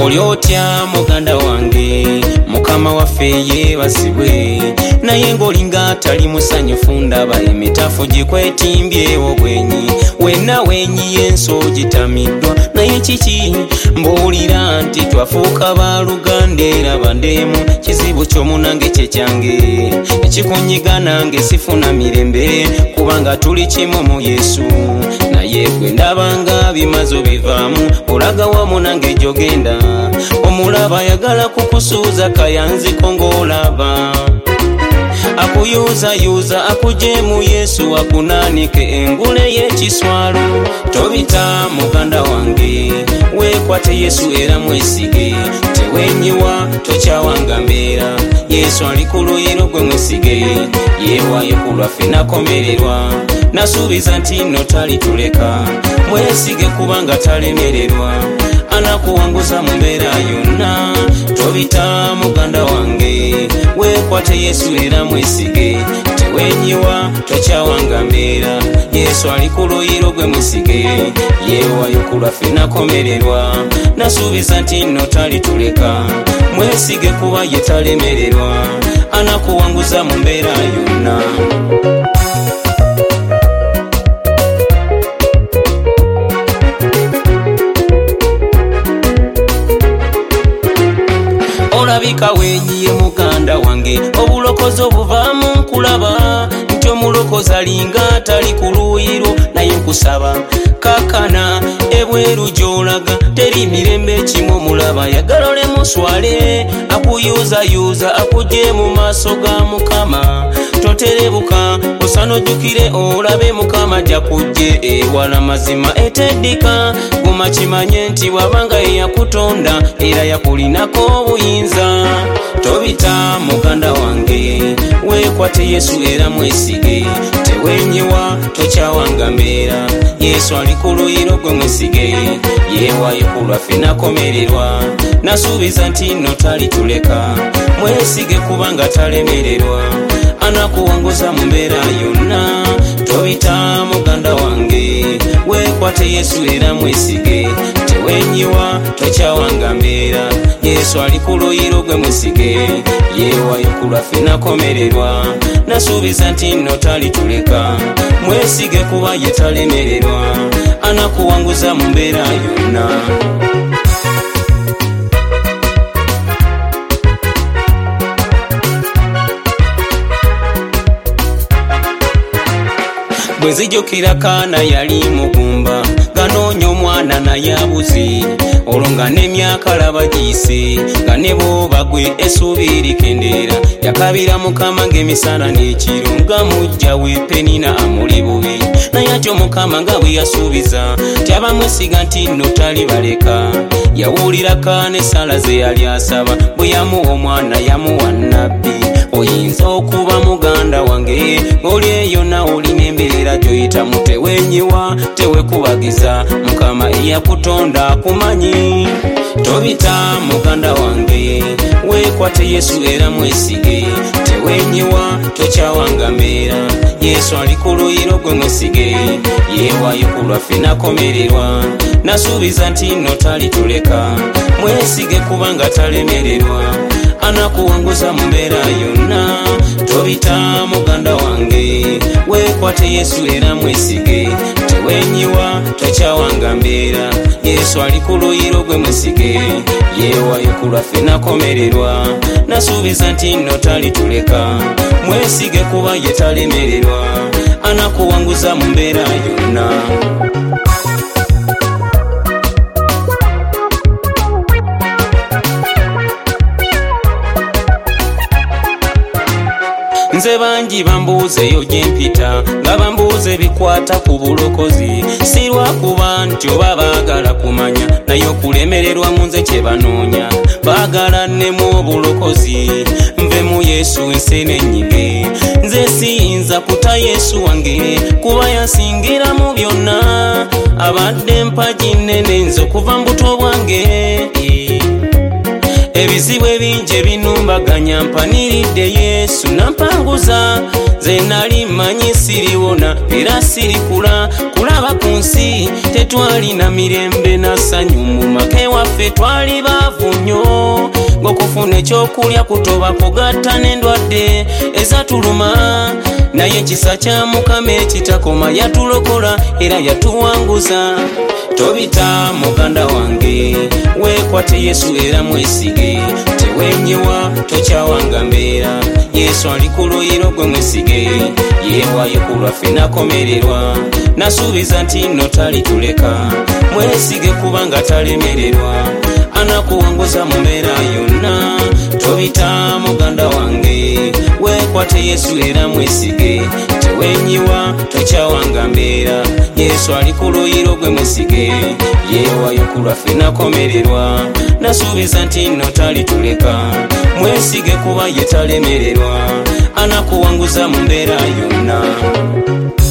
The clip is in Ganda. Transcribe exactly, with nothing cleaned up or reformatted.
oli otya muganda wange mukama waffe yeebazibwe naye ng'olinga atali musanyufu ndaba emitafu gikwetimbyewo bwenyi wenna wenyi y'enso gitamiddwa naye kiki mbuulira nti twafuuka baluganda era bandeemu kizibu ky'omunange kye kyange ekikunyiga nange sifuna mirembe kubanga tuli kimu mu Yesu naye gwe ndabanga bimazo bivaamu olaga wamu nange gyogenda omulaba ayagala kukusuuza kayanziko ng'olaba akuyuuzayuuza akugye mu Yesu akunaanike engule y'ekiswalo tobita muganda wange weekwate Yesu era mwesige tewenyiwa tokyawanga mbeera Yesu ali ku luyiro gwe mwesige yeewaayo ku lwaffe nakomererwa nasuubiza nti nno talituleka mwesige kubanga talemererwa anakuwanguza mu mbeera yonna tobita muganda wange weekwate Yesu era mwesige tewenyiwa tokyawanga mbeera Yesu ali ku luyiro gwe mwesige yeewaayo ku lwaffe nakomererwa nasuubiza nti nno talituleka mwesige kuba ye talemererwa anakuwanguza mu mbeera yonna. Olabika wenyiye muganda wange obulokozi obuvaamu nkulaba nti omulokozi alinga tali ku luyiro naye nkusaba kakana ebweru gy'olaga teri mirembe kimu mulaba yagala ole muswale akuyuuzayuuza akugye mu maaso ga Mukama toterebuka osana ojjukire olabe Mukama jakugye ewala mazima eteddika guma kimanye nti wabanga eyakutonda era yakulinako obuyinza tobita muganda wange weekwate Yesu era mwesige tewenyiwa tokyawanga mbeera Yesu ali ku luyiro gwe mwesige yeewaayo ku lwaffe nakomererwa nasuubiza nti nno talituleka mwesige kubanga talemererwa anakuwanguza mu mbeera yonna tobita muganda wange weekwate Yesu era mwesige tewenyiwa tokyawanga mbeera Yesu ali ku luyiro gwe mwesige yeewaayo ku lwaffe nakomererwa nasuubiza nti nno talituleka mwesige kuba ye talemererwa anakuwanguza mu mbeera yonna. bwe nzijukira kaana yali mugumba ganoonya omwana naye abuze olwo nga n'emyaka laba giyise nga ne bw'oba gwe essuubi likendeera yakabira Mukama ng'emisana n'ekiro nga mujja we Penina amuli bubi naye ati Mukama nga bwe yasuubiza ti abamwesiga nti nno talibaleka yawulira kaana essala ze yali asaba bwe yamuwa omwana yamuwa nnabbi oyinza okuba muganda wange oli eyo nawe olina embeera gy'oyitamu tewenyiwa tewekubagiza Mukama eyakutonda akumanyi tobita muganda wange weekwate Yesu era mwesige tewenyiwa tokyawanga mbeera Yesu ali ku luyiro gwe mwesige yeewaayo ku lwaffe nakomererwa nasuubiza nti nno talituleka mwesige kubanga talemererwa anakuwanguza mu mbeera yonna tobita muganda wange weekwate Yesu era mwesige tewenyiwa tokyawanga mbeera Yesu ali ku luyiro gwe mwesige yeewaayo ku lwaffe nakomererwa nasuubiza nti nno talituleka mwesige kuba ye talemererwa anakuwanguza mu mbeera yonna. nze bangi bambuuzeyo gye mpita nga bambuuze bikwata ku bulokozi si lwakuba nti oba baagala kumanya naye okulemererwa mu nze kye banoonya baagala nnemu obulokozi nve mu Yesu ensene ennyige nze siyinza kuta Yesu wange kuba yansingira mu byonna abadde mpagi nnene nze okuva mu buto bwange ebizibu ebingi binumbaganya mpaniridde Yesu nampanguza ze nali manyi siriwona era sirikula kulaba ku nsi tetwalina mirembe na ssanyu mu maka ewaffe twali baavu nnyo ng'okufuna ekyokulya kutoba kugatta n'endwadde ezatuluma naye ekisa kya Mukama ekitakoma yatulokola era yatuwanguza. Tobita muganda wange wekwate Yesu era mwesige tewenyiwa tokyawanga mbeera Yesu ali ku luyiro gwe mwesige yeewaayo ku lwaffe nakomererwa nasuubiza nti nno talituleka mwesige kubanga talemererwa anakuwanguza mu mbeera yonna. Tobita muganda wange wekwate Yesu era mwesige tewenyiwa tokyawanga mbeera Yesu ali ku luyiro gwe mwesige yeewaayo ku lwaffe nakomererwa nasuubiza nti nno talituleka mwesige kuba ye talemererwa anakuwanguza mu mbeera yonna.